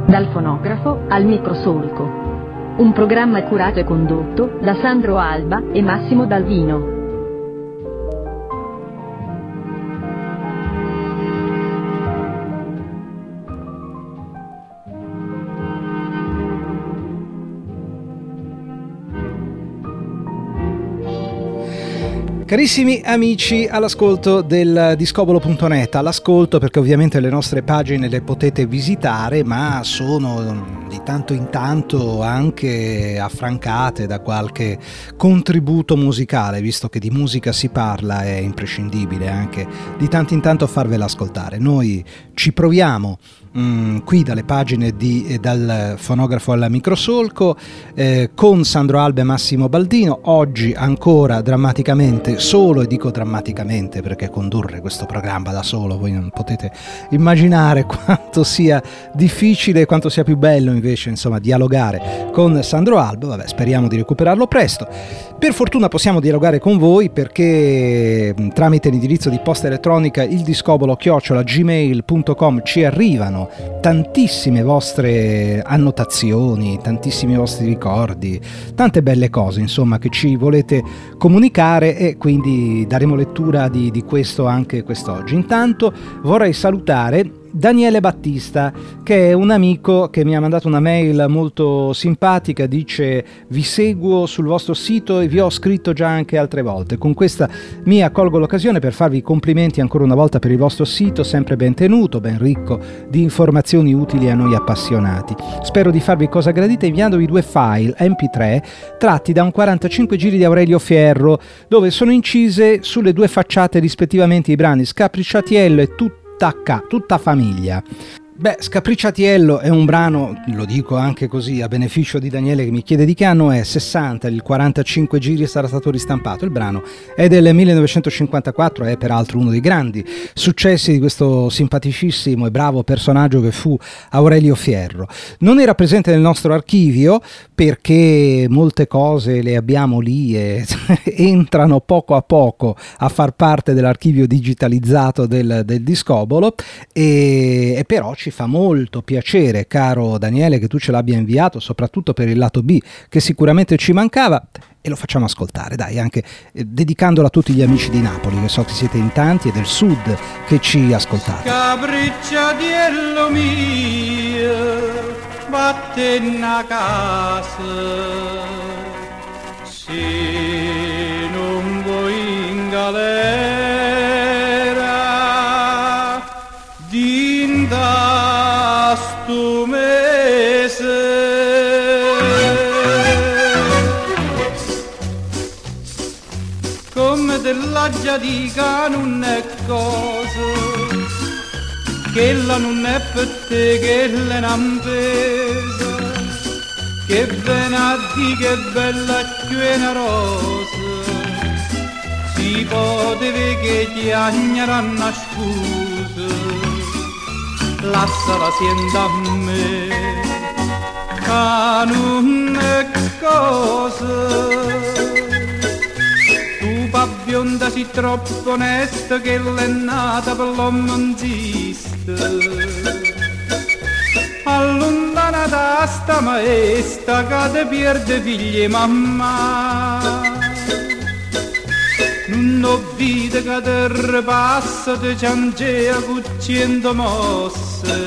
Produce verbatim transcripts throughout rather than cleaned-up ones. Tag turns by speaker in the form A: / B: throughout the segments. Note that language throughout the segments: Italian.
A: Dal fonografo al microsolco. Un programma curato e condotto da Sandro Alba e Massimo Dalvino.
B: Carissimi amici all'ascolto del discobolo punto net, all'ascolto perché ovviamente le nostre pagine le potete visitare, ma sono di tanto in tanto anche affrancate da qualche contributo musicale, visto che di musica si parla, è imprescindibile anche di tanto in tanto farvela ascoltare. Noi ci proviamo Mm, qui dalle pagine di eh, dal fonografo alla microsolco eh, con Sandro Alba e Massimo Baldino, oggi ancora drammaticamente solo, e dico drammaticamente perché condurre questo programma da solo voi non potete immaginare quanto sia difficile e quanto sia più bello invece insomma dialogare con Sandro Alba. Vabbè, speriamo di recuperarlo presto. Per fortuna possiamo dialogare con voi perché tramite l'indirizzo di posta elettronica il discobolo chiocciola gmail punto com ci arrivano tantissime vostre annotazioni, tantissimi vostri ricordi, tante belle cose insomma che ci volete comunicare, e quindi daremo lettura di, di questo anche quest'oggi. Intanto vorrei salutare Daniele Battista, che è un amico che mi ha mandato una mail molto simpatica. Dice: vi seguo sul vostro sito e vi ho scritto già anche altre volte. Con questa mia colgo l'occasione per farvi i complimenti ancora una volta per il vostro sito, sempre ben tenuto, ben ricco di informazioni utili a noi appassionati. Spero di farvi cosa gradita inviandovi due file emme pi tre tratti da un quarantacinque giri di Aurelio Fierro, dove sono incise sulle due facciate rispettivamente i brani Scapricciatiello e Tutto Tutta, tutta famiglia. Beh, Scapricciatiello è un brano, lo dico anche così a beneficio di Daniele che mi chiede di che anno è, sessanta, il quarantacinque giri sarà stato ristampato. Il brano è del millenovecentocinquantaquattro, è peraltro uno dei grandi successi di questo simpaticissimo e bravo personaggio che fu Aurelio Fierro. Non era presente nel nostro archivio perché molte cose le abbiamo lì e entrano poco a poco a far parte dell'archivio digitalizzato del, del discobolo, e, e però ci fa molto piacere, caro Daniele, che tu ce l'abbia inviato, soprattutto per il lato B che sicuramente ci mancava, e lo facciamo ascoltare, dai, anche eh, dedicandolo a tutti gli amici di Napoli, che so che siete in tanti, e del sud che ci ascoltate.
C: Scapricciatiello mio, vatte in casa, se non vuoi in galera, dinda sto mese, come della già dica non è cosa, che la non è per te, che la non pesa, che bene a di che bella più è una rosa, si poteva che ti agneranno a scusa. Lassala sienta a me, che non è cosa. Tu pa bionda si troppo onesta, che l'è nata per l'uomo non esiste. Allontanata da sta maestra, che te pierde figli e mamma. Non ho vita che te ripassa, te ciangea cucciendo mosse.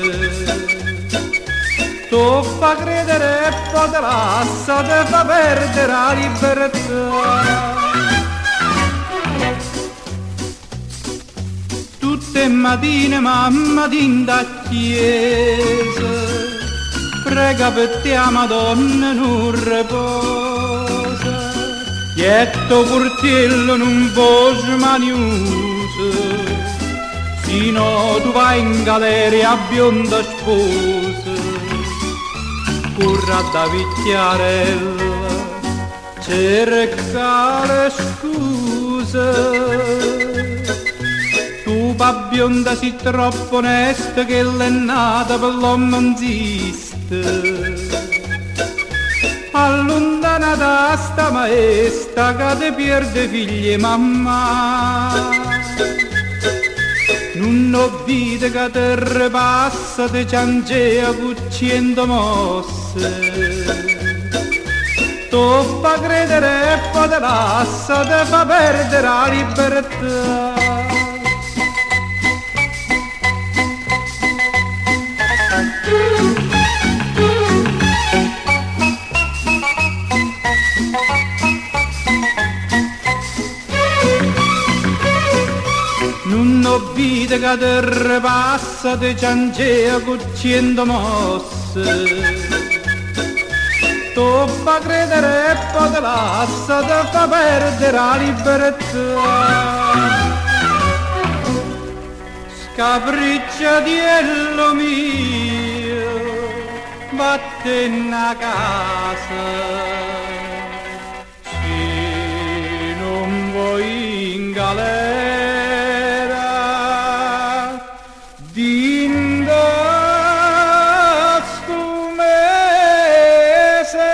C: Tu fa credere e poi te lassa, te fa perdere la libertà. Tutte mattine mamma ti da chiesa, prega per te a Madonna non riposa. Ietto portiello non voce maniuso, sino tu vai in galera a bionda sposa. Curra da vicchiarella, cercare scusa. Tu pa bionda si troppo onesta, che l'è nata per l'uomo non esiste. Allontana da sta maestra, che te pierde figli e mamma. non ho vita che te passa te ciangea cucciendo mosse. Tu fa credere e poi te lascia, te fa perdere la libertà. Non ho vita che te passa, te ciangea cucciendo mosse. Tu fa credere e poi te lascia, te fa perdere la libertà. Scapricciatiello mio, vattene a casa, se non vuoi in galera, dinda stu mese.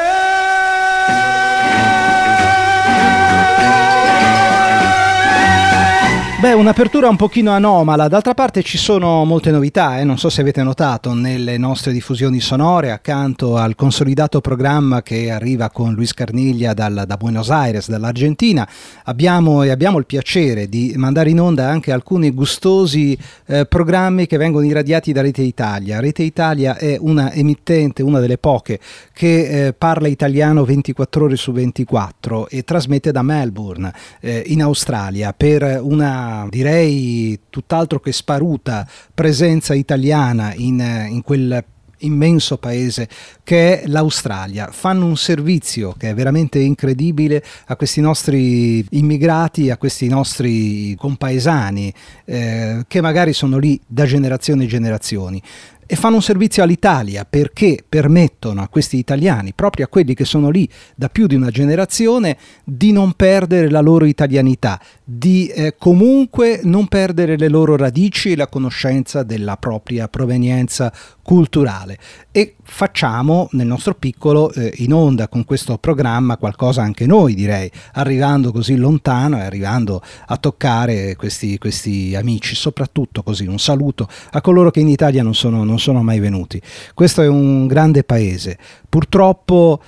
B: Beh, un'apertura un pochino anomala, d'altra parte ci sono molte novità, eh? Non so se avete notato nelle nostre diffusioni sonore, accanto al consolidato programma che arriva con Luis Carniglia dal, da Buenos Aires, dall'Argentina, abbiamo e abbiamo il piacere di mandare in onda anche alcuni gustosi eh, programmi che vengono irradiati da Rete Italia. Rete Italia è una emittente, una delle poche, che eh, parla italiano ventiquattro ore su ventiquattro e trasmette da Melbourne, eh, in Australia, per una direi tutt'altro che sparuta presenza italiana in, in quel immenso paese che è l'Australia. Fanno un servizio che è veramente incredibile a questi nostri immigrati, a questi nostri compaesani eh, che magari sono lì da generazioni e generazioni. E fanno un servizio all'Italia perché permettono a questi italiani, proprio a quelli che sono lì da più di una generazione, di non perdere la loro italianità, di eh, comunque non perdere le loro radici e la conoscenza della propria provenienza culturale. E facciamo nel nostro piccolo eh, in onda con questo programma qualcosa anche noi, direi, arrivando così lontano e arrivando a toccare questi, questi amici, soprattutto così un saluto a coloro che in Italia non sono, non sono mai venuti. Questo è un grande paese, purtroppo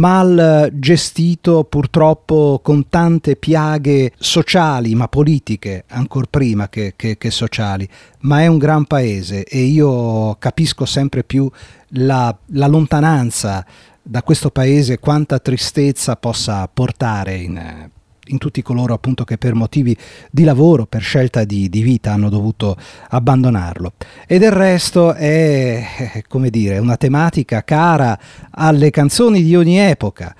B: mal gestito, purtroppo con tante piaghe sociali, ma politiche ancor prima che, che, che sociali, ma è un gran paese e io capisco sempre più la, la lontananza da questo paese, quanta tristezza possa portare in in tutti coloro appunto che per motivi di lavoro, per scelta di, di vita hanno dovuto abbandonarlo. E del resto è, come dire, una tematica cara alle canzoni di ogni epoca.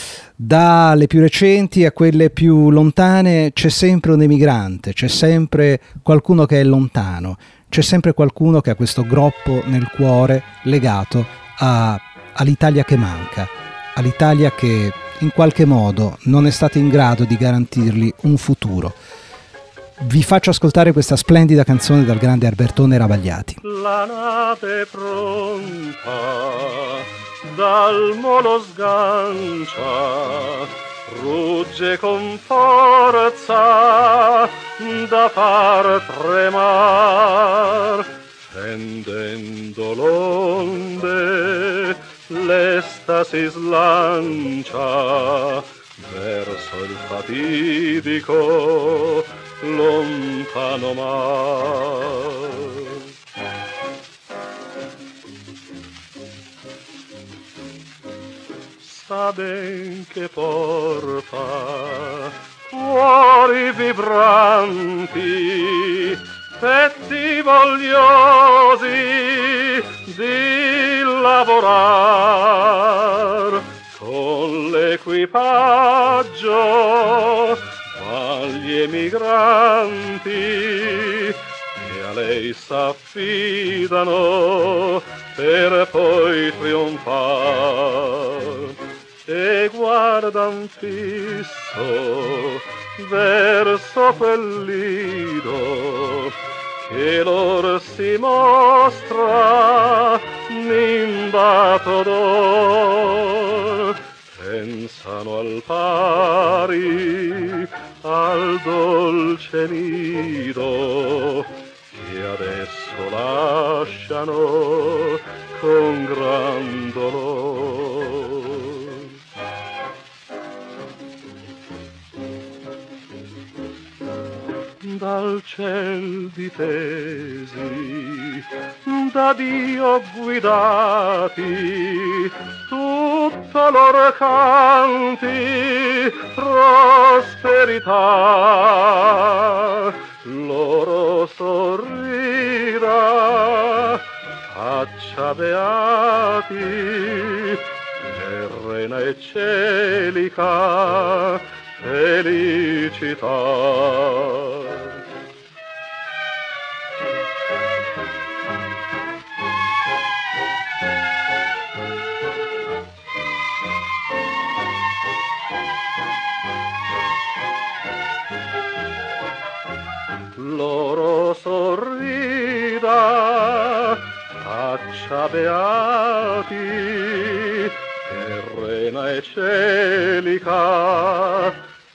B: Dalle più recenti a quelle più lontane c'è sempre un emigrante, c'è sempre qualcuno che è lontano, c'è sempre qualcuno che ha questo groppo nel cuore legato a, all'Italia che manca, all'Italia che in qualche modo non è stato in grado di garantirgli un futuro. Vi faccio ascoltare questa splendida canzone dal grande Albertone Ravagliati.
D: La nave è pronta, dal molo sgancia, rugge con forza da far tremar, fendendo l'onde l'esta si slancia verso il fatidico lontano mar. Sa ben che porta cuori vibranti, petti vogliosi di lavorar, con l'equipaggio agli emigranti che a lei s'affidano per poi trionfar, e guardan fisso verso quel lido che lor si mostra nimbato d'or. Pensano al pari al dolce nido che dal ciel difesi, da Dio guidati, tutta loro canti prosperità, loro sorrida, faccia beati, terrena e celica felicità. Loro sorrida, faccia beati, terrena e celica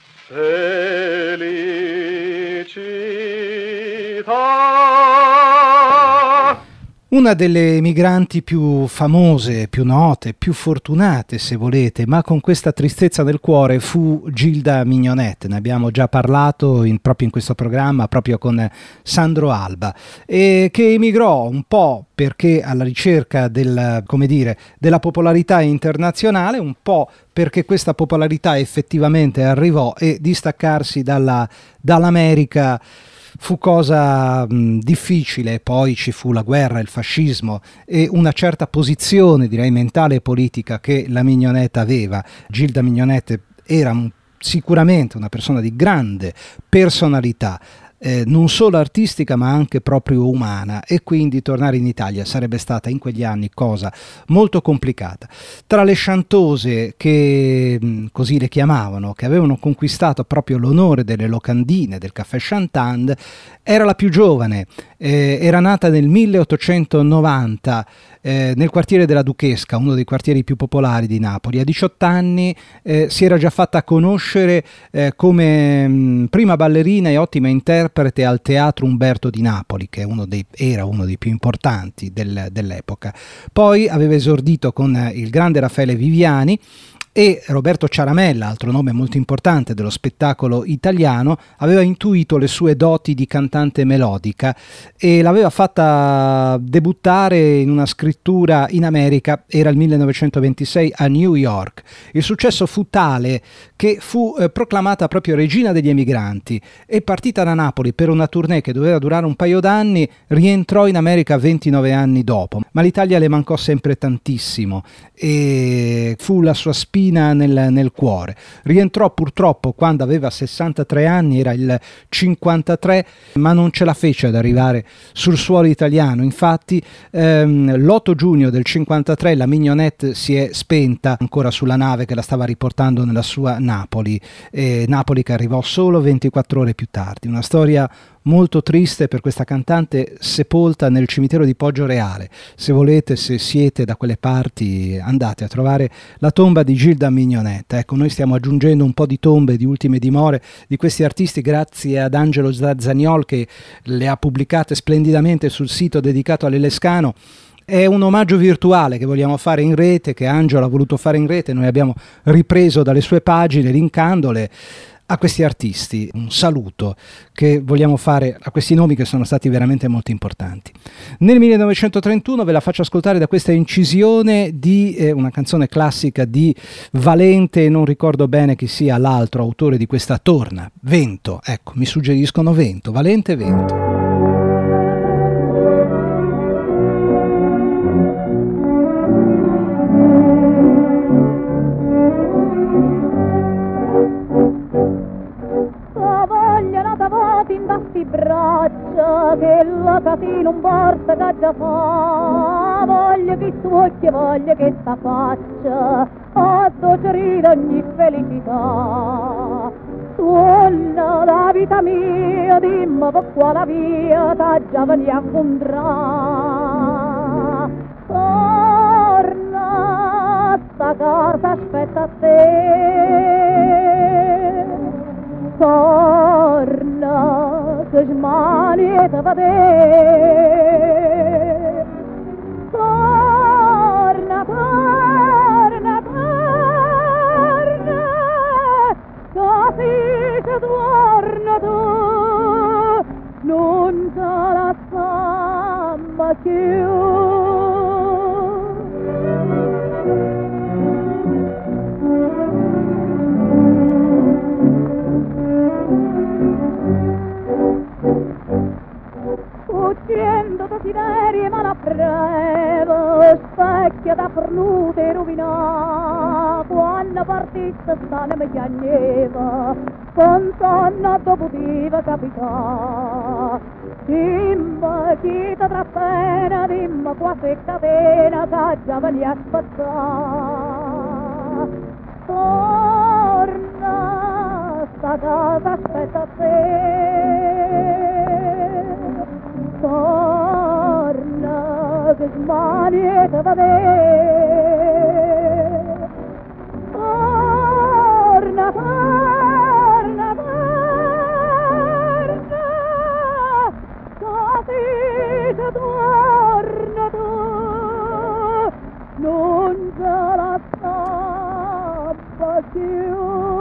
D: felicità.
B: Una delle emigranti più famose, più note, più fortunate se volete, ma con questa tristezza nel cuore, fu Gilda Mignonette. Ne abbiamo già parlato in, proprio in questo programma, proprio con Sandro Alba, e che emigrò un po' perché alla ricerca del, come dire, della popolarità internazionale, un po' perché questa popolarità effettivamente arrivò e distaccarsi dalla, dall'America fu cosa mh, difficile. Poi ci fu la guerra, il fascismo e una certa posizione, direi, mentale e politica che la Mignonette aveva. Gilda Mignonette era un, sicuramente una persona di grande personalità, Eh, non solo artistica ma anche proprio umana, e quindi tornare in Italia sarebbe stata in quegli anni cosa molto complicata. Tra le chantose che mh, così le chiamavano, che avevano conquistato proprio l'onore delle locandine del Caffè Chantant, era la più giovane, eh, era nata nel milleottocentonovanta eh, nel quartiere della Duchesca, uno dei quartieri più popolari di Napoli. A diciotto anni eh, si era già fatta conoscere eh, come mh, prima ballerina e ottima interprete al Teatro Umberto di Napoli, che è uno dei, era uno dei più importanti del, dell'epoca. Poi aveva esordito con eh, il grande Raffaele Viviani, e Roberto Ciaramella, altro nome molto importante dello spettacolo italiano, aveva intuito le sue doti di cantante melodica e l'aveva fatta debuttare in una scrittura in America. Era il millenovecentoventisei a New York. Il successo fu tale che fu eh, proclamata proprio regina degli emigranti, e partita da Napoli per una tournée che doveva durare un paio d'anni, rientrò in America ventinove anni dopo. Ma l'Italia le mancò sempre tantissimo e fu la sua spina Nel, nel cuore. Rientrò purtroppo quando aveva sessantatré anni, era il cinquantatré, ma non ce la fece ad arrivare sul suolo italiano. Infatti ehm, l'otto giugno del cinquantatré la Mignonette si è spenta ancora sulla nave che la stava riportando nella sua Napoli, eh, Napoli che arrivò solo ventiquattro ore più tardi. Una storia molto triste per questa cantante, sepolta nel cimitero di Poggioreale. Se volete, se siete da quelle parti, andate a trovare la tomba di Gilda Mignonette. Ecco, noi stiamo aggiungendo un po' di tombe, di ultime dimore di questi artisti grazie ad Angelo Zazzaniol, che le ha pubblicate splendidamente sul sito dedicato all'Elescano. È un omaggio virtuale che vogliamo fare in rete, che Angelo ha voluto fare in rete. Noi abbiamo ripreso dalle sue pagine, linkandole a questi artisti. Un saluto che vogliamo fare a questi nomi che sono stati veramente molto importanti. Nel millenovecentotrentuno ve la faccio ascoltare da questa incisione di eh, una canzone classica di Valente, non ricordo bene chi sia l'altro autore di questa torna. Vento, ecco, mi suggeriscono Vento, Valente Vento.
E: Braccia che la catena un porta che già fa, voglio che tu occhi, voglio che sta faccia a docere ogni felicità. Suona la vita mia, dimmi per quale via t'ha già venuto a incontrare. Torna, sta casa aspetta a te. Torna, che smani e te vede. Torna, torna, torna, così che torna tu, più. Uccidendo desiderio ma la brevo, specchio da cornute rovina, quando partisse sta ne mi piagneva, con sonno dovutiva capità. Dimma chi ti tra pena, dimma quasi catena, che già veni a aspettare. Torna, sta casa aspetta te. Torna, che smani e te va bene. Torna, torna, torna, così che torna tu, non ce la scappa più.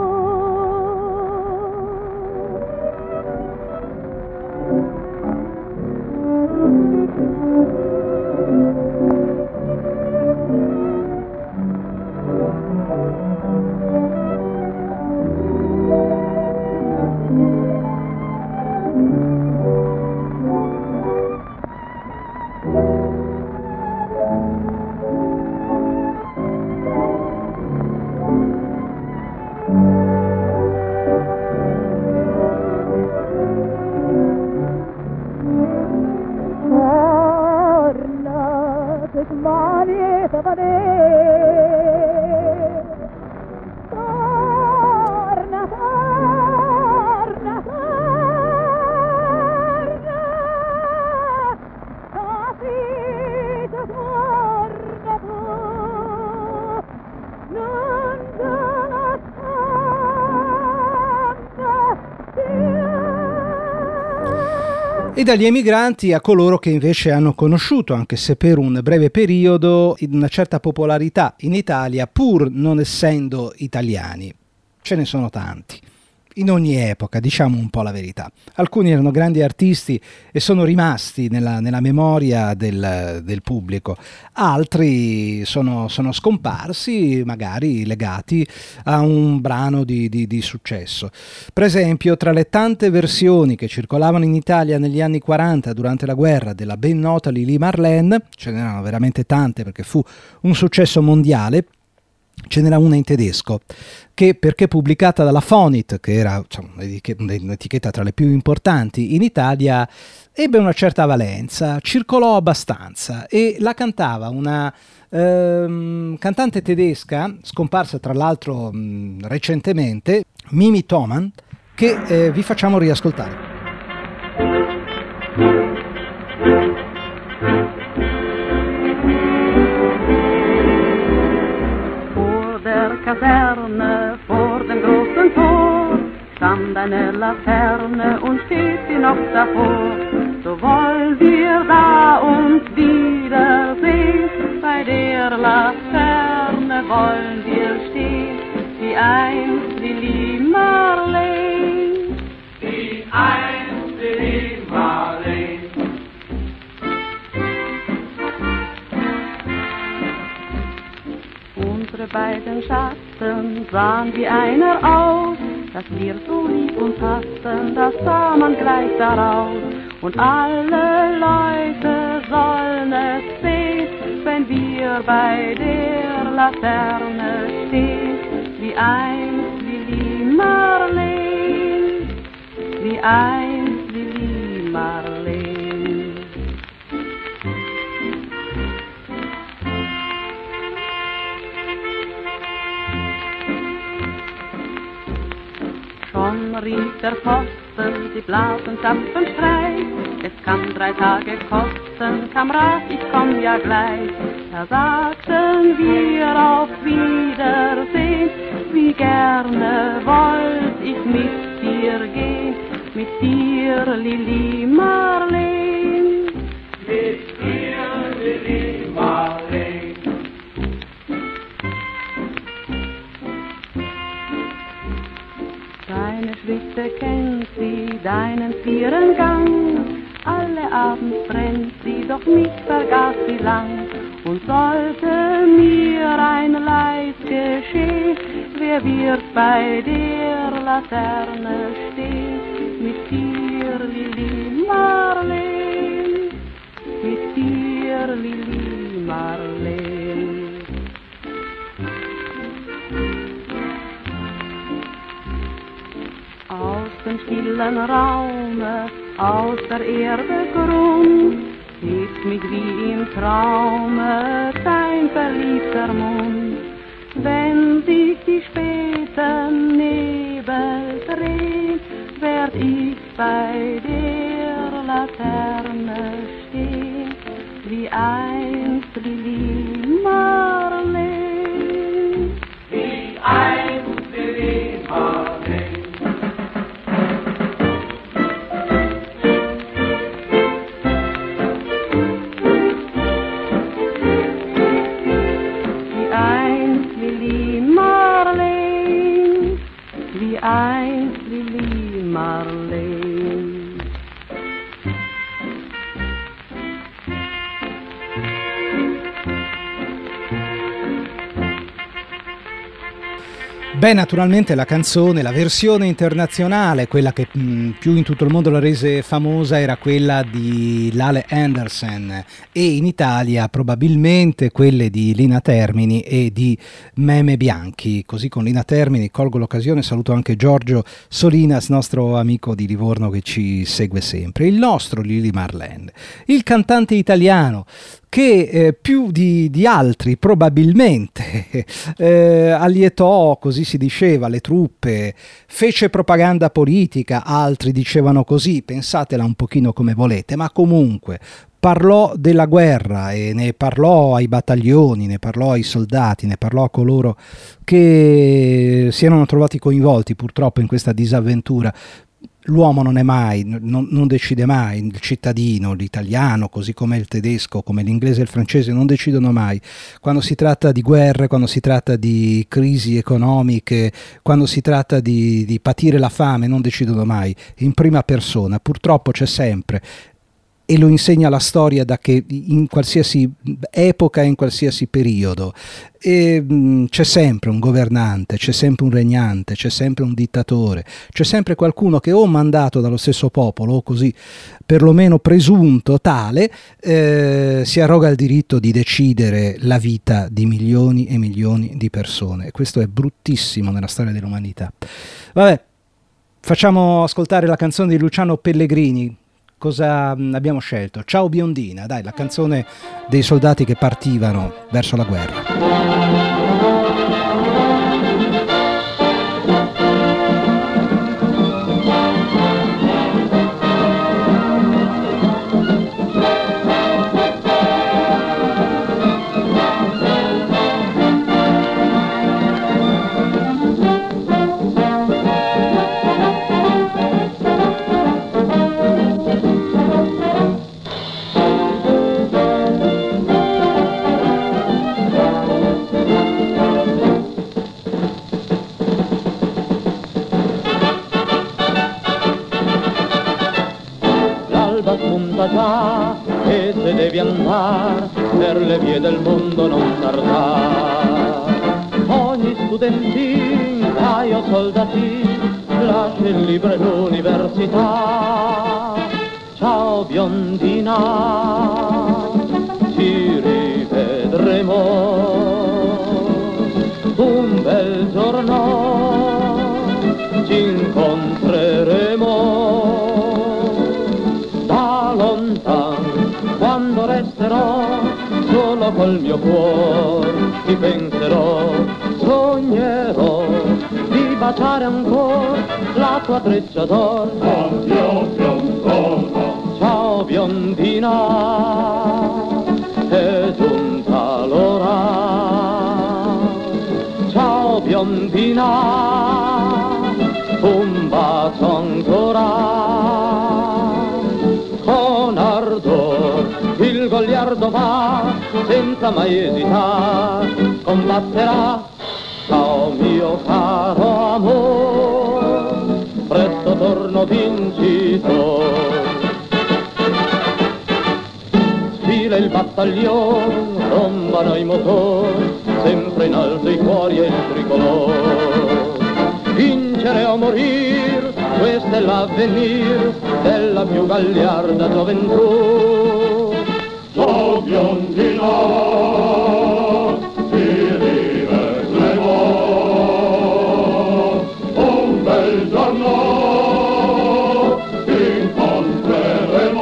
B: E dagli emigranti a coloro che invece hanno conosciuto, anche se per un breve periodo, una certa popolarità in Italia, pur non essendo italiani. Ce ne sono tanti. In ogni epoca, diciamo un po' la verità. Alcuni erano grandi artisti e sono rimasti nella, nella memoria del, del pubblico, altri sono, sono scomparsi, magari legati a un brano di, di, di successo. Per esempio, tra le tante versioni che circolavano in Italia negli anni quaranta durante la guerra della ben nota Lili Marlene, ce n'erano veramente tante perché fu un successo mondiale. Ce n'era una in tedesco che, perché pubblicata dalla Fonit, che era diciamo, un'etichetta tra le più importanti in Italia, ebbe una certa valenza, circolò abbastanza e la cantava una ehm, cantante tedesca, scomparsa tra l'altro mh, recentemente, Mimi Thoman, che eh, vi facciamo riascoltare.
F: Kaserne, vor dem großen Tor, stand eine Laterne und steht sie noch davor. So wollen wir da uns wiedersehen, bei der Laterne wollen wir stehen, wie einst Lili Marleen, wie einst Lili Marleen. Unsere beiden Schatten sahen wie einer aus, dass wir so lieb uns hatten, das sah man gleich daraus. Und alle Leute sollen es sehen, wenn wir bei der Laterne stehen, wie einst Lili Marleen, wie einst Lili Marleen. Schon rief der Posten, die Blasen zapfen Streich. Es kann drei Tage kosten, Kamerad, ich komm ja gleich. Da sagten wir auf Wiedersehen, wie gerne wollt ich mit dir gehen, mit dir, Lili Marleen, mit dir, Lili Marleen. Deine Schritte kennt sie, deinen vieren Gang, alle Abend brennt sie, doch mich vergaß sie lang. Und sollte mir ein Leid geschehen, wer wird bei der Laterne stehen? Mit dir, Lili Marleen, mit dir, Lili Marleen. Aus dem stillen Raume, aus der Erde Grund, hebt mich wie im Traume dein verliebter Mund. Wenn sich die späten Nebel drehen, werd ich bei der Laterne stehen, wie einst Lili Marleen. Wie einst Lili Marleen. Einst Lili Marleen.
B: Beh, naturalmente la canzone, la versione internazionale, quella che mh, più in tutto il mondo la rese famosa, era quella di Lale Anderson, e in Italia probabilmente quelle di Lina Termini e di Meme Bianchi. Così con Lina Termini colgo l'occasione, saluto anche Giorgio Solinas, nostro amico di Livorno che ci segue sempre. Il nostro Lili Marleen, il cantante italiano che eh, più di, di altri probabilmente eh, allietò, così si diceva, le truppe, fece propaganda politica, altri dicevano così, pensatela un pochino come volete, ma comunque parlò della guerra e ne parlò ai battaglioni, ne parlò ai soldati, ne parlò a coloro che si erano trovati coinvolti purtroppo in questa disavventura. L'uomo non è mai, non, non decide mai, il cittadino, l'italiano, così come il tedesco, come l'inglese e il francese, non decidono mai. Quando si tratta di guerre, quando si tratta di crisi economiche, quando si tratta di, di patire la fame, non decidono mai in prima persona. Purtroppo c'è sempre, e lo insegna la storia, da che in qualsiasi epoca e in qualsiasi periodo, e mh, c'è sempre un governante, c'è sempre un regnante, c'è sempre un dittatore, c'è sempre qualcuno che o mandato dallo stesso popolo o così perlomeno presunto tale eh, si arroga il diritto di decidere la vita di milioni e milioni di persone, e questo è bruttissimo nella storia dell'umanità. Vabbè, facciamo ascoltare la canzone di Luciano Pellegrini. Cosa abbiamo scelto? Ciao biondina, dai, la canzone dei soldati che partivano verso la guerra.
G: Già, e se devi andar per le vie del mondo non tardar. Ogni studentin, dai o soldatin, lascia il libro e l'università. Ciao biondina, ci rivedremo un bel giorno, ci incontreremo. Quando resterò solo col mio cuore, ti penserò, sognerò di baciare ancora la tua treccia d'oro. Addio biondona, ciao biondina, è giunta l'ora. Ciao biondina, un bacio ancora. Con ardor il goliardo va, senza mai esitare, combatterà. Ciao mio caro amor, presto torno vincitore. il battaglione rombano i motori, sempre in alto i cuori e il tricolore. Vincere o morir, questo è l'avvenir della più gagliarda gioventù.
D: Ciao biondino, si rivedremo, un bel giorno ti incontreremo.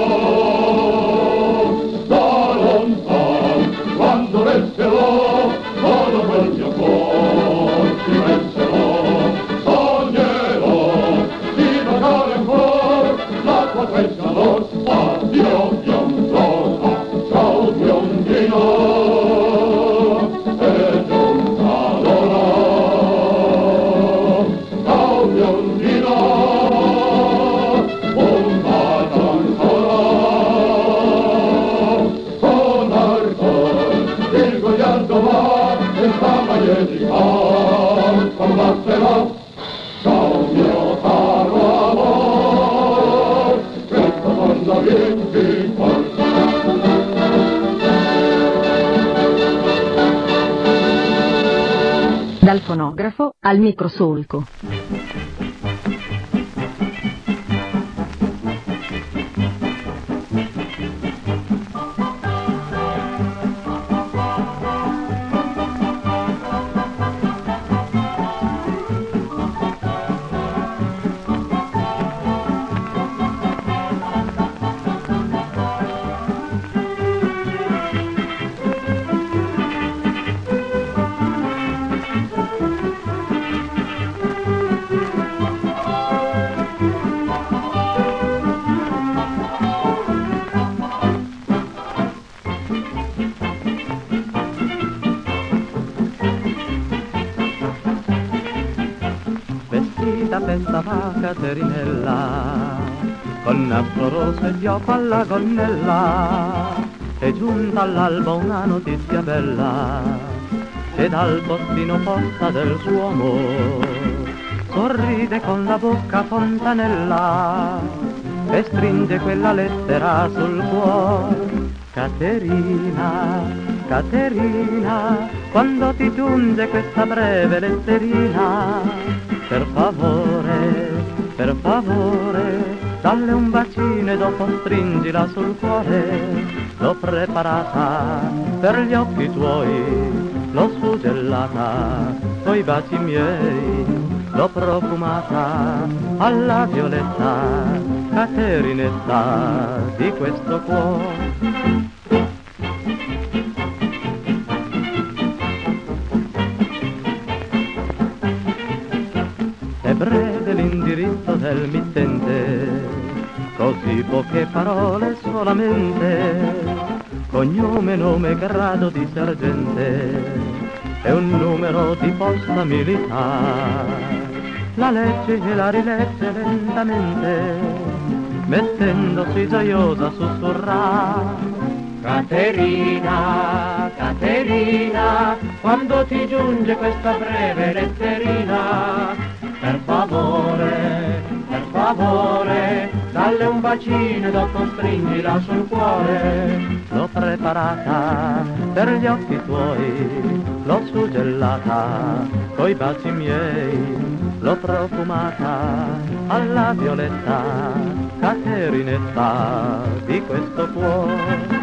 D: Da lontano, quando resterò, solo quel mio cuore ti penserò. Sognerò di vagare ancora l'acqua fresca d'or. Addio biondosa, ciao biondino, è giunta l'ora. Ciao biondino, un bacio ancora. Con ardor il gogliardo va, senza maietica combatterà. Ciao mio caro amor, questo mondo vinci forza.
A: Dal fonografo al microsolco.
G: Pensava Caterinella, con nastro rosso e fiocco alla gonnella, è giunta all'alba una notizia bella, che dal postino posta del suo amor, sorride con la bocca fontanella, e stringe quella lettera sul cuore. Caterina, Caterina, quando ti giunge questa breve letterina, per favore, per favore, dalle un bacino e dopo stringila sul cuore. L'ho preparata per gli occhi tuoi, l'ho suggellata coi baci miei, l'ho profumata alla violetta, Caterinetta di questo cuore. Breve l'indirizzo del mittente, così poche parole solamente, cognome, nome, grado di sergente e un numero di posta militare. La legge e la rilegge lentamente, mettendosi gioiosa a sussurrare. Caterina, Caterina, quando ti giunge questa breve letterina, per favore, per favore, dalle un bacino e dopo stringila sul cuore. L'ho preparata per gli occhi tuoi, l'ho suggellata coi baci miei, l'ho profumata alla violetta, Caterinetta di questo cuore.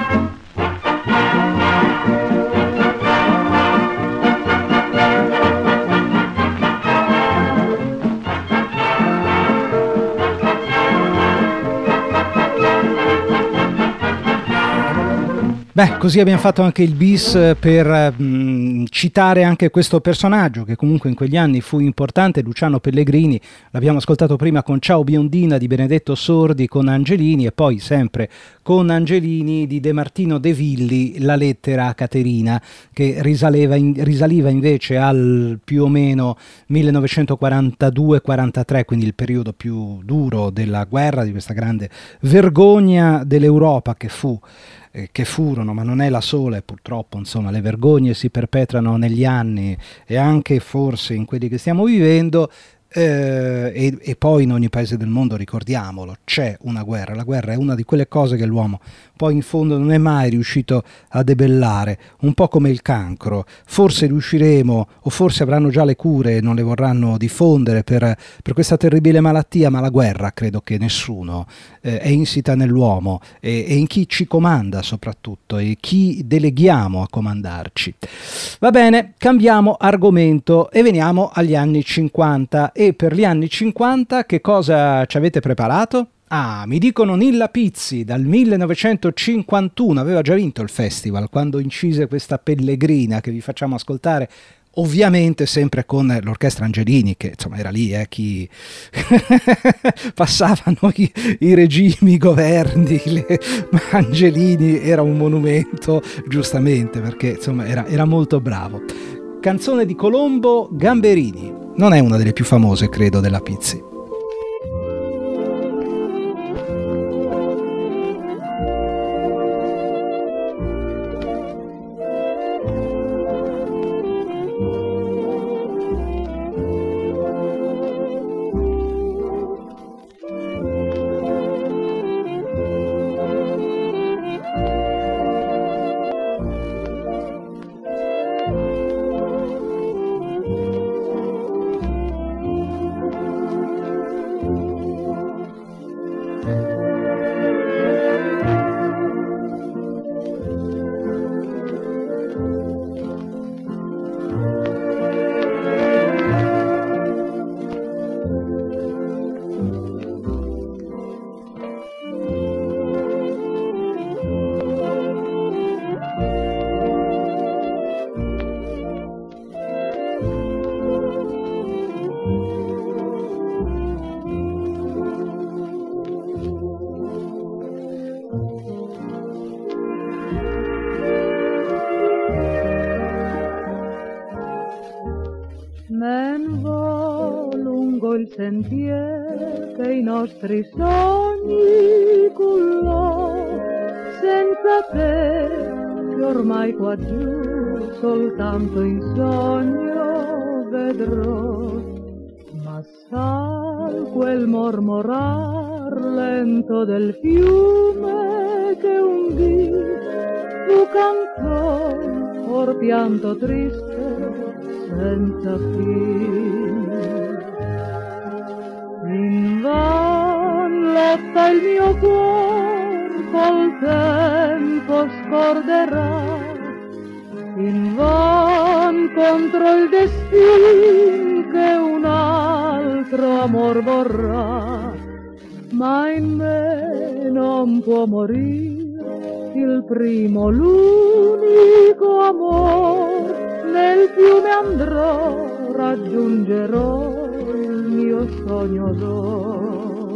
B: Beh, così abbiamo fatto anche il bis per mh, citare anche questo personaggio che comunque in quegli anni fu importante, Luciano Pellegrini. L'abbiamo ascoltato prima con Ciao Biondina di Benedetto Sordi con Angelini, e poi sempre con Angelini di De Martino De Villi, La lettera a Caterina, che risaleva in, risaliva invece al più o meno millenovecentoquarantadue quarantatré, quindi il periodo più duro della guerra, di questa grande vergogna dell'Europa che fu che furono, ma non è la sola, e purtroppo insomma le vergogne si perpetrano negli anni e anche forse in quelli che stiamo vivendo. eh, e, e poi in ogni paese del mondo, ricordiamolo, c'è una guerra. La guerra è una di quelle cose che l'uomo poi in fondo non è mai riuscito a debellare, un po' come il cancro. Forse riusciremo, o forse avranno già le cure e non le vorranno diffondere per, per questa terribile malattia, ma la guerra credo che nessuno eh, è insita nell'uomo e, e in chi ci comanda soprattutto, e chi deleghiamo a comandarci. Va bene, cambiamo argomento e veniamo agli anni cinquanta. E per gli anni cinquanta che cosa ci avete preparato? Ah, mi dicono Nilla Pizzi, dal millenovecentocinquantuno, aveva già vinto il festival quando incise questa Pellegrina che vi facciamo ascoltare, ovviamente sempre con l'orchestra Angelini, che insomma era lì, eh, chi passavano i, i regimi, i governi, le... ma Angelini era un monumento, giustamente, perché insomma era, era molto bravo. Canzone di Colombo, Gamberini. Non è una delle più famose, credo, della Pizzi.
E: Sentier che i nostri sogni cullò, senza te che ormai qua giù soltanto in sogno vedrò. Ma sai quel mormorar lento del fiume che un dì tu cantò, or pianto triste senza fine. Invan lotta il mio cuor, col tempo scorderà, invan contro il destin che un altro amor vorrà, ma in me non può morire il primo, l'unico amor. Nel fiume andrò, raggiungerò il mio sogno d'oro.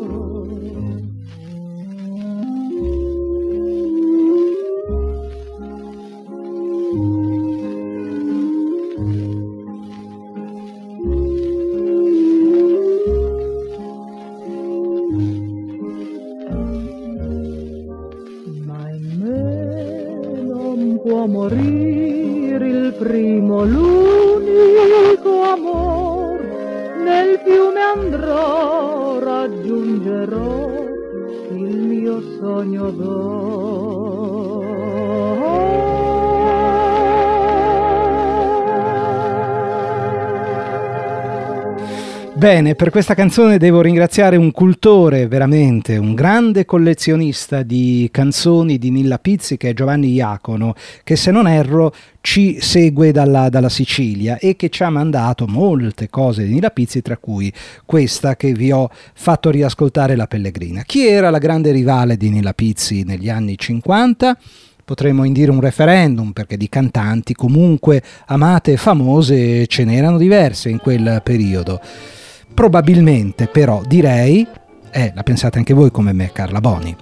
E: Ma in me non può morire il primo, l'unico amor. Nel fiume andrò, raggiungerò il mio sogno d'oro.
B: Bene, per questa canzone devo ringraziare un cultore, veramente un grande collezionista di canzoni di Nilla Pizzi, che è Giovanni Iacono, che se non erro ci segue dalla, dalla Sicilia e che ci ha mandato molte cose di Nilla Pizzi, tra cui questa che vi ho fatto riascoltare, La Pellegrina. Chi era la grande rivale di Nilla Pizzi negli anni cinquanta? Potremmo indire un referendum, perché di cantanti comunque amate e famose ce n'erano diverse in quel periodo. Probabilmente però direi, eh, la pensate anche voi come me, Carla Boni.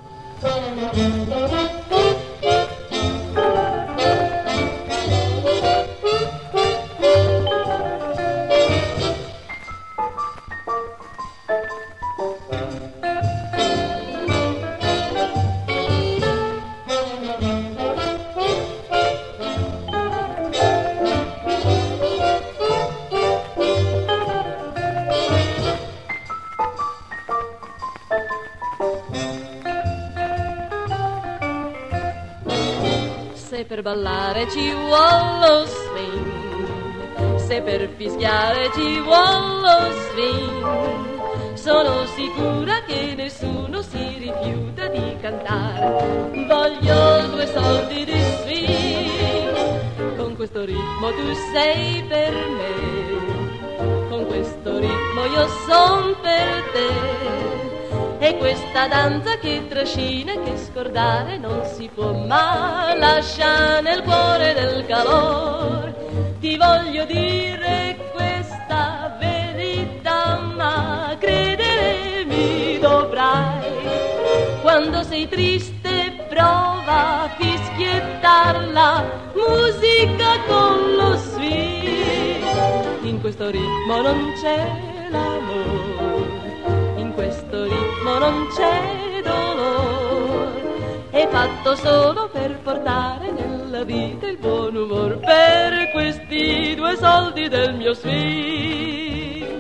H: ballare ci vuole lo swing, se per fischiare ci vuole lo swing, sono sicura che nessuno si rifiuta di cantare. Voglio due soldi di swing, con questo ritmo tu sei per me, con questo ritmo io son per te. E questa danza che trascina e che scordare non si può mai, lascia nel cuore del calore. Ti voglio dire questa verità, ma credere mi dovrai. Quando sei triste prova a fischiettar la musica con lo swing. In questo ritmo non c'è l'amore, in questo ritmo non c'è dolore, è fatto solo per portare nella vita il buon umor, per questi due soldi del mio swing.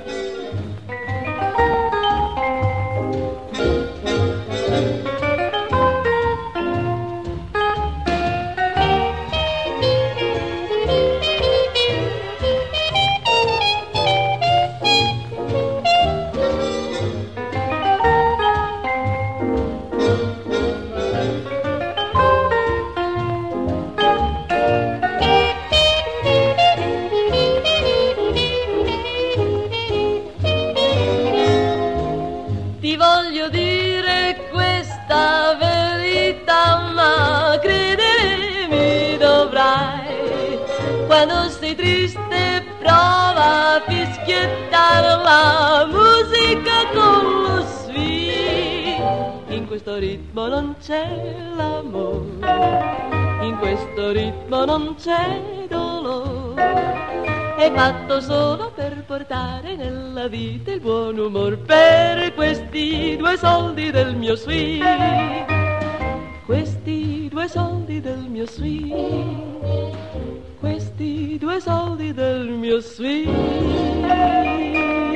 H: Quando sei triste prova a fischiettare la musica con lo swing. In questo ritmo non c'è l'amore, in questo ritmo non c'è dolore, è fatto solo per portare nella vita il buon umor, per questi due soldi del mio swing, questi due soldi del mio swing, questi due soldi del mio swing.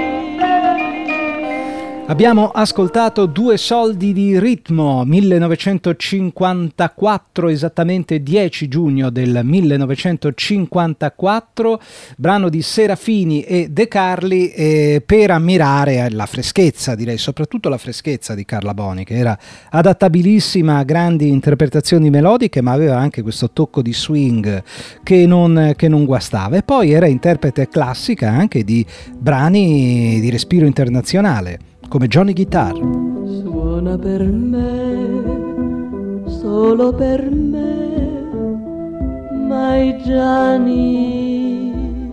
B: Abbiamo ascoltato Due soldi di ritmo, millenovecentocinquantaquattro, esattamente dieci giugno del millenovecentocinquantaquattro, brano di Serafini e De Carli, eh, per ammirare la freschezza, direi soprattutto la freschezza di Carla Boni, che era adattabilissima a grandi interpretazioni melodiche, ma aveva anche questo tocco di swing che non, che non guastava. E poi era interprete classica anche di brani di respiro internazionale, come Johnny Guitar.
H: Suona per me, solo per me, my Gianni.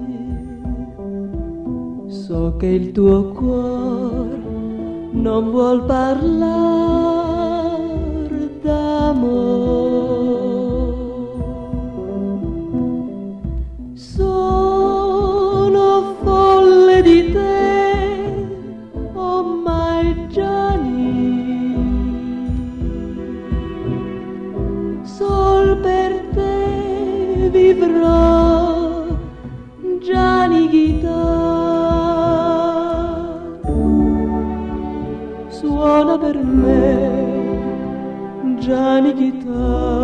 H: So che il tuo cuore non vuol parlare d'amore. Sono folle di te, sol per te vivrò, Gianni Guitar. Suona per me, Gianni Guitar.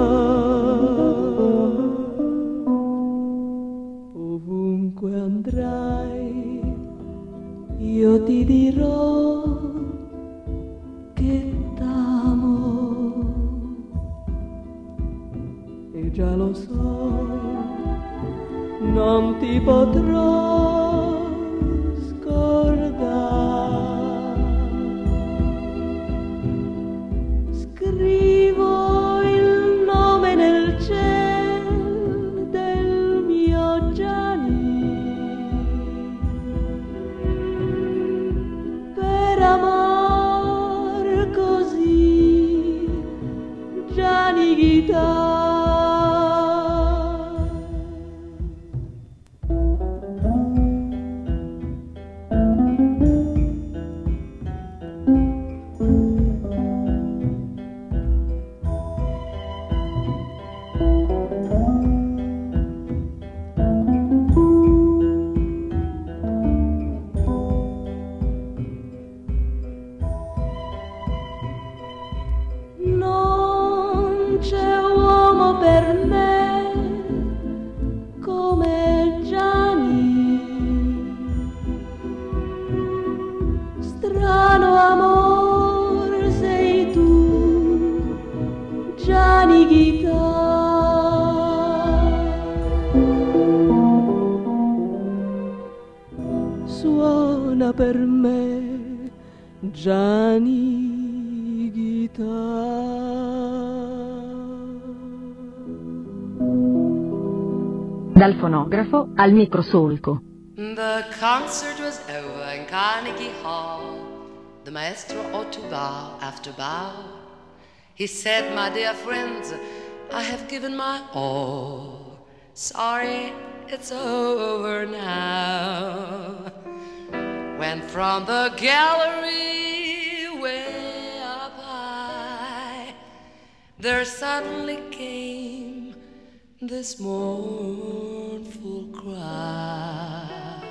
H: Ovunque andrai, io ti dirò che t'amo, e già lo so, non ti potrò scordare. Scrivo il nome nel cielo del mio Gianni, per amar così Gianni Guitar.
I: suona per me Gianni Guitar.
A: Dal fonografo al microsolco.
H: The concert was over in Carnegie Hall. The maestro ought to bow after bow. He said, my dear friends, I have given my all. Sorry, it's over now. When from the gallery way up high, there suddenly came this mournful cry.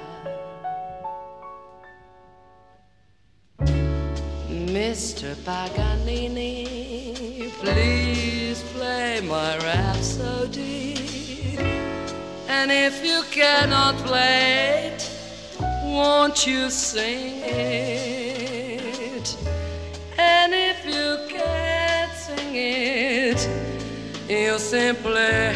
H: Mister Paganini, please play my Rhapsody. And if you cannot play it, won't you sing it? And if you can't sing it, you simply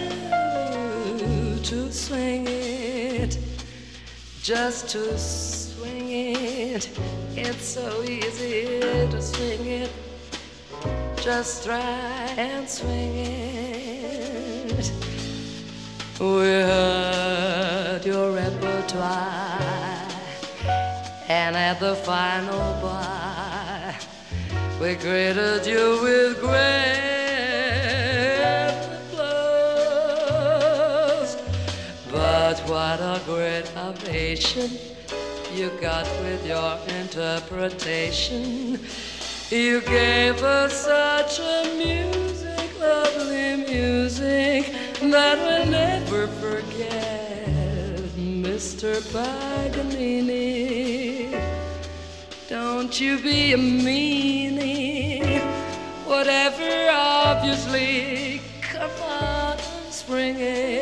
H: have to swing it, just to swing it. It's so easy to swing it. Just try and swing it. We heard your repertoire, and at the final bar, we greeted you with great applause. But what a great ovation you got with your interpretation. You gave us such a music, lovely music, that we'll never forget. Mister Paganini, don't you be a meanie. Whatever, obviously, come on and spring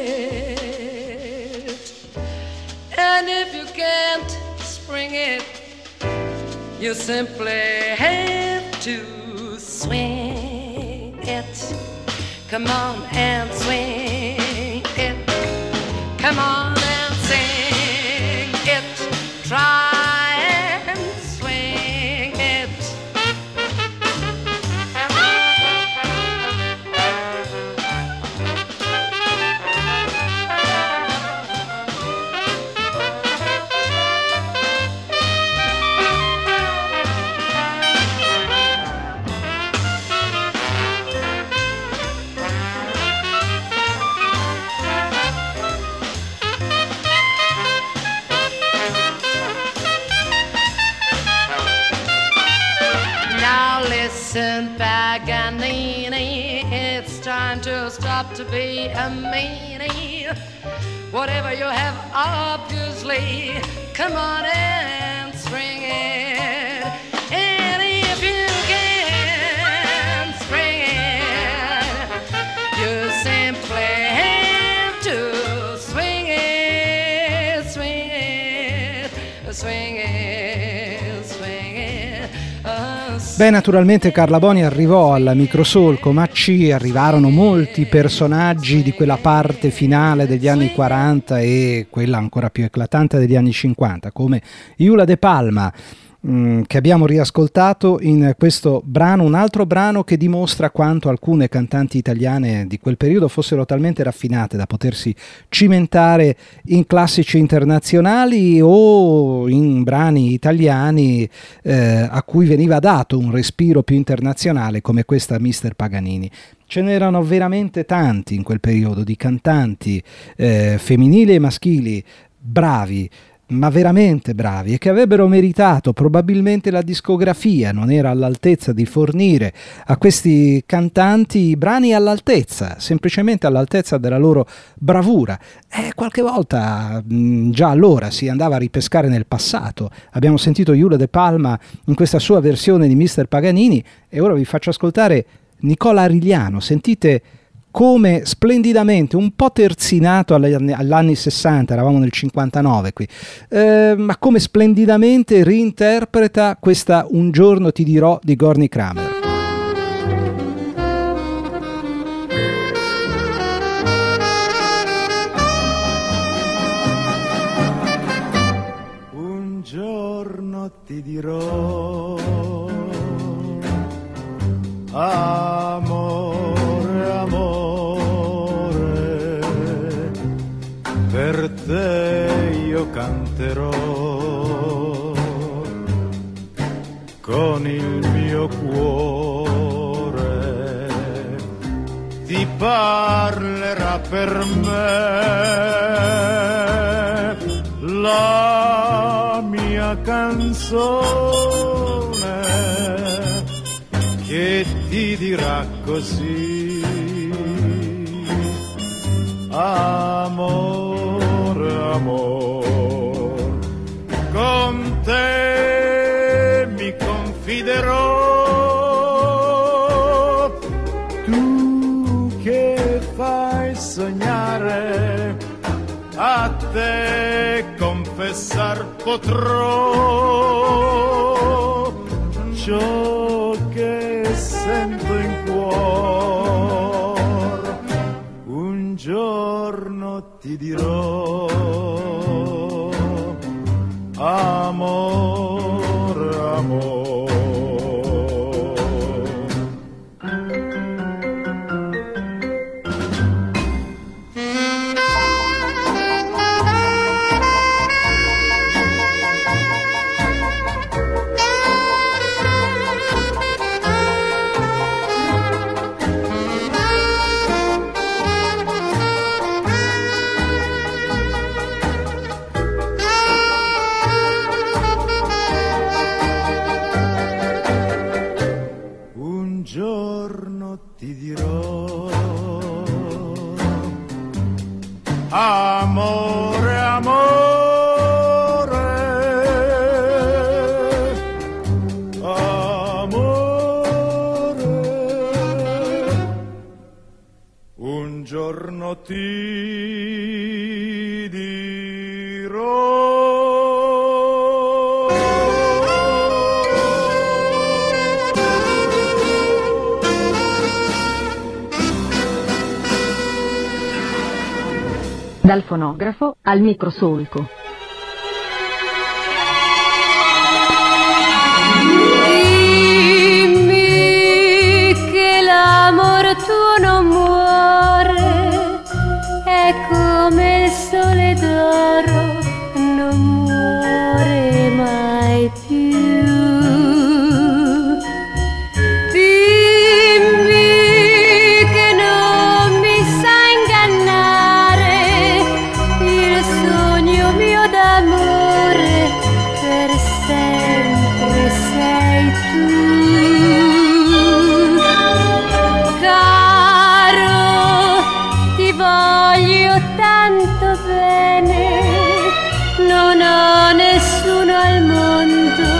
H: it. And if you can't spring it, you simply have to swing it. Come on and swing it. Come on and sing it. Try and swing it. Listen, Paganini, it's time to stop to be a meanie. Whatever you have, obviously, come on and spring it. And if you can spring it, you simply have to swing it, swing it, swing it, swing it. Uh,
B: Beh, naturalmente Carla Boni arrivò al microsolco, ma ci arrivarono molti personaggi di quella parte finale degli anni quaranta e quella ancora più eclatante degli anni cinquanta, come Eula De Palma, mh, che abbiamo riascoltato in questo brano, un altro brano che dimostra quanto alcune cantanti italiane di quel periodo fossero talmente raffinate da potersi cimentare in classici internazionali o in brani italiani eh, a cui veniva dato un respiro più internazionale, come questa Mister Paganini. Ce n'erano veramente tanti in quel periodo di cantanti eh, femminili e maschili bravi, ma veramente bravi, e che avrebbero meritato. Probabilmente la discografia non era all'altezza di fornire a questi cantanti brani all'altezza, semplicemente all'altezza della loro bravura. E qualche volta mh, già allora si andava a ripescare nel passato. Abbiamo sentito Eula De Palma in questa sua versione di Mister Paganini e ora vi faccio ascoltare Nicola Arigliano. Sentite come splendidamente, un po' terzinato agli anni, agli anni sessanta, eravamo nel cinquantanove qui, eh, ma come splendidamente reinterpreta questa Un giorno ti dirò di Gorny Kramer.
J: giorno ti dirò amore, amore, per te io canterò con il mio cuore, ti parlerà per me la mia canzone che ti dirà così: amore, amore, con te mi confiderò, tu che fai sognare, a te confessar potrò ciò che sento in cuor. Un giorno ti dirò amore, amore. Amore, amore, amore, un giorno ti dirò.
A: Dal fonografo al microsolco.
K: Dimmi che l'amor tuo non muore, è come il sole d'oro, non muore mai più.
E: Non ho nessuno al mondo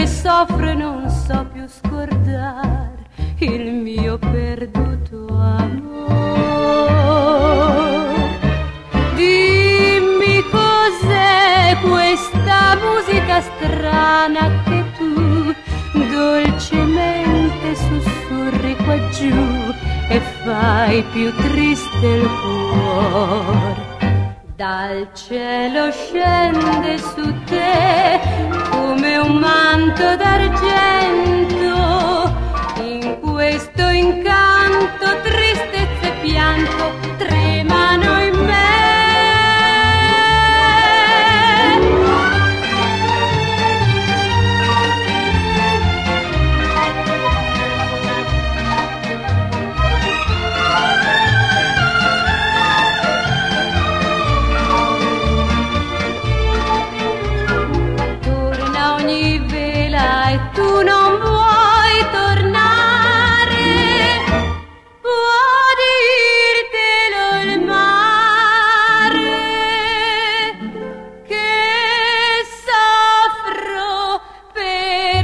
K: e soffro e non so più scordare il mio perduto amor. Dimmi cos'è questa musica strana che tu dolcemente sussurri qua giù e fai più triste il cuore. Dal cielo scende su te come un manto d'argento, in questo incanto tristezza e pianto tremano in me. Tu non vuoi tornare, può dirtelo il mare, che soffro per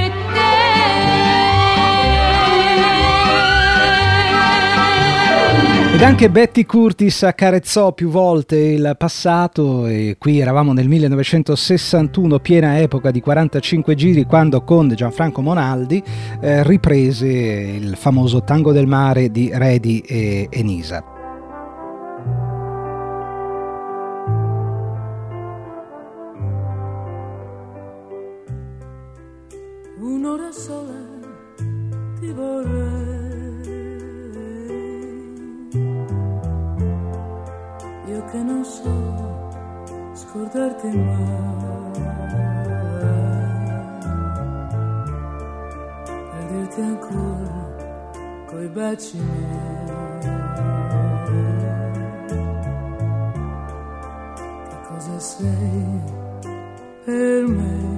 K: te.
B: Ed anche Betty Curtis accarezzò più volte il passato, e qui eravamo nel millenovecentosessantuno, piena epoca di quarantacinque giri, quando con Gianfranco Monaldi eh, riprese il famoso Tango del mare di Redi e, e Nisa.
I: Un'ora sola ti vorrei, io che non so scordarti mai, per dirti ancora coi baci miei che cosa sei per me.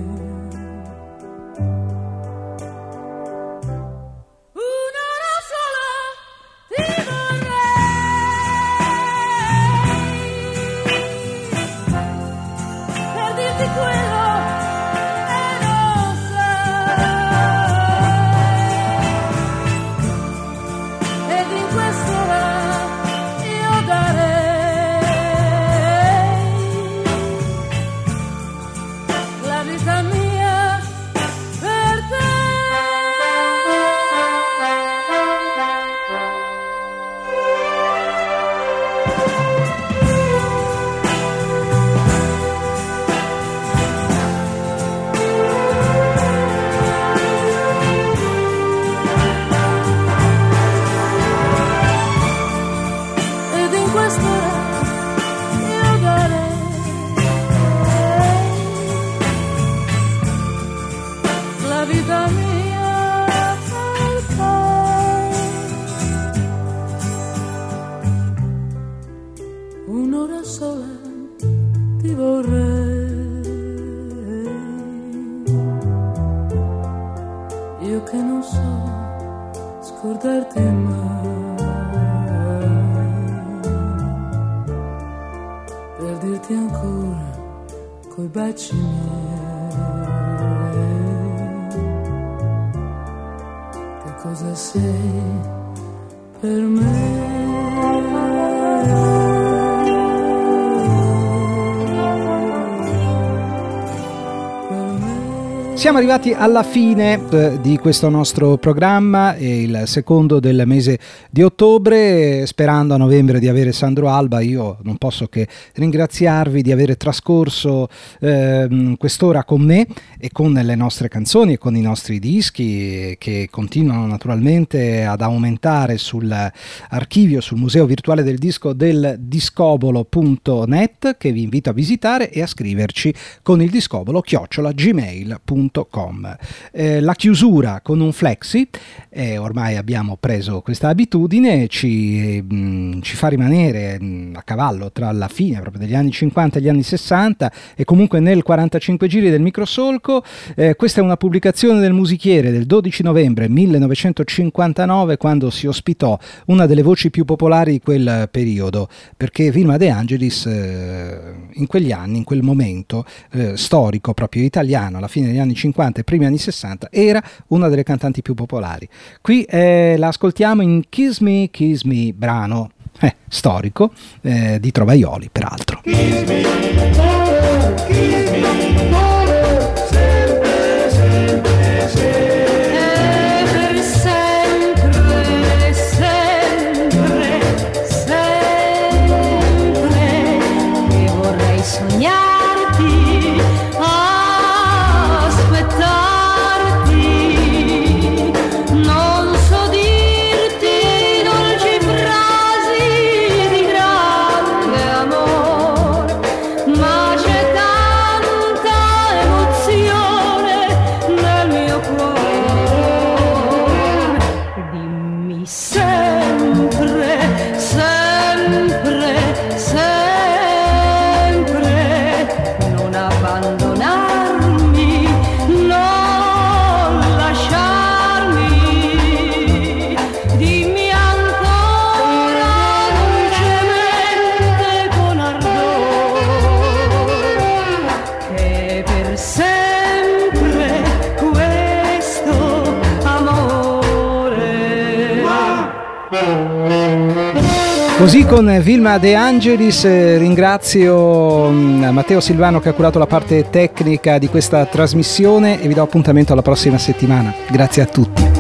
B: Siamo arrivati alla fine eh, di questo nostro programma, è il secondo del mese di ottobre. Sperando a novembre di avere Sandro Alba, io non posso che ringraziarvi di avere trascorso eh, quest'ora con me e con le nostre canzoni e con i nostri dischi, che continuano naturalmente ad aumentare sull'archivio, sul museo virtuale del disco del discobolo punto net, che vi invito a visitare e a scriverci con il discobolo chiocciola gmail punto com. Eh, la chiusura con un flexi, eh, ormai abbiamo preso questa abitudine, ci, mh, ci fa rimanere mh, a cavallo tra la fine proprio degli anni cinquanta e gli anni sessanta, e comunque nel quarantacinque giri del microsolco. Eh, questa è una pubblicazione del Musichiere del dodici novembre millenovecentocinquantanove, quando si ospitò una delle voci più popolari di quel periodo, perché Vilma De Angelis eh, in quegli anni, in quel momento eh, storico proprio italiano, alla fine degli anni cinquanta e primi anni sessanta era una delle cantanti più popolari. Qui eh, la ascoltiamo in Kiss Me, Kiss Me, brano eh, storico eh, di Trovaioli, peraltro.
D: Kiss me, oh, kiss me, oh, sempre, sempre, sempre.
E: Sognarti, aspettarti, non so dirti dolci frasi di grande amore, ma c'è tanta emozione nel mio cuore. Dimmi sempre, sempre, sempre. Abbandonarmi, non lasciarmi, dimmi ancora dolcemente con ardore che per sempre questo amore.
B: Così con Vilma De Angelis eh, ringrazio mh, Matteo Silvano che ha curato la parte tecnica di questa trasmissione e vi do appuntamento alla prossima settimana. Grazie a tutti.